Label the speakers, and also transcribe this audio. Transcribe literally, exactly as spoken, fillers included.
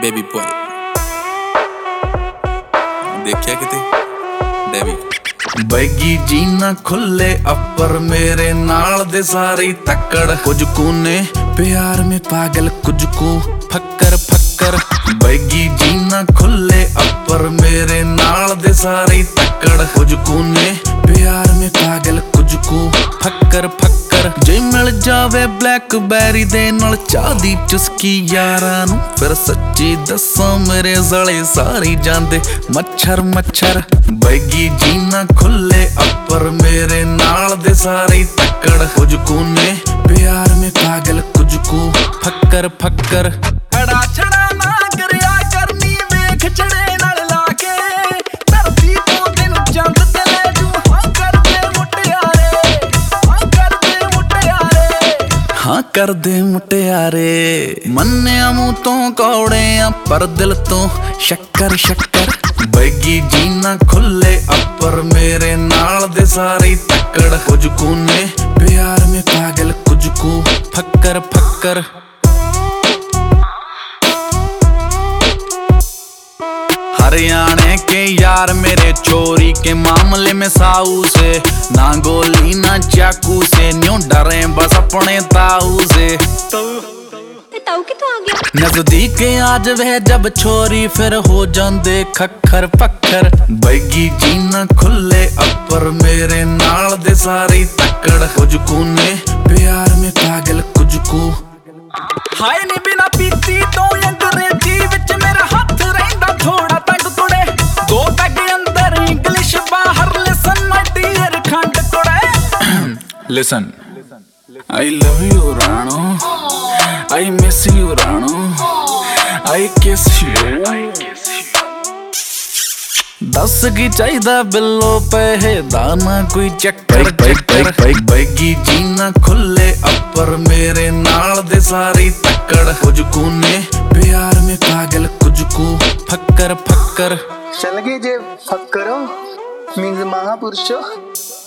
Speaker 1: Baby boy देखिया किते Davy
Speaker 2: baggy जीना खुले अपर मेरे नाल दे सारी तकड़ कुछ को ने प्यार में पागल कुछ को फक्कर फक्कर बैगी जीना खुले अपर मेरे नाल दे सारी तकड़ कुछ को ने प्यार में पागल कुछ को फक्कर फक्कर जे मिल जावे ब्लैकबेरी दे नाल चाह दी चुस्की यारां नूं फिर सच्ची दस्सां मेरे साले सारी जांदे मच्छर मच्छर बैगी जीना खुले अपर मेरे नाल दे सारी तकड़ कुछ को ने प्यार में पागल कुछ को फक्कर फक्कर
Speaker 3: खड़ा छड़ा ना करया करनी वेख छड़े नाल लाके धरती तो दिन चंद ते ले जू हां कर दे मुटियारे हां कर दे मुटियारे
Speaker 2: हाँ कर दे मुटियारे मन्निया मुंह तो कौड़े आ पर दिल तो शक्कर शक्कर बैगी जीना खुले अपर मेरे नाल दे सारी तकड़ कुछ को ने प्यार में पागल कुछ को फक्कर फक्कर हरियाणे के यार मेरे चोरी के मामले में साऊ से ना गोली ना चाकू से न्यू डरे बस अपने ताऊ से
Speaker 4: ताऊ किथों आ गया
Speaker 2: नजदीक आज वह जब छोरी फिर हो जांदे खक्खर पक्खर बैगी जीना खुले अपर मेरे नाल दे सारी तकड़ कुछ को ने प्यार में पागल कुछ को
Speaker 3: हाय नी बिना पीती तो अंग्रेजी विच मेरा हाथ रहिंदा थोड़ा तंग कुड़े दो पैग अंदर इंग्लिश बाहर लिसन माय डियर खंड कुड़े
Speaker 2: listen I love you Rano I miss you Rano I kiss you दस की चाहिदा बिल्लो पैहे दाना कोई चक्कर चक्कर बैगी जीना खुले अपर मेरे नाल दे सारी तकड़ कुछ को ने प्यार में पागल कुछ को फक्कर फक्कर
Speaker 5: चल गए जे फक्करो मीन्स महापुरुषो।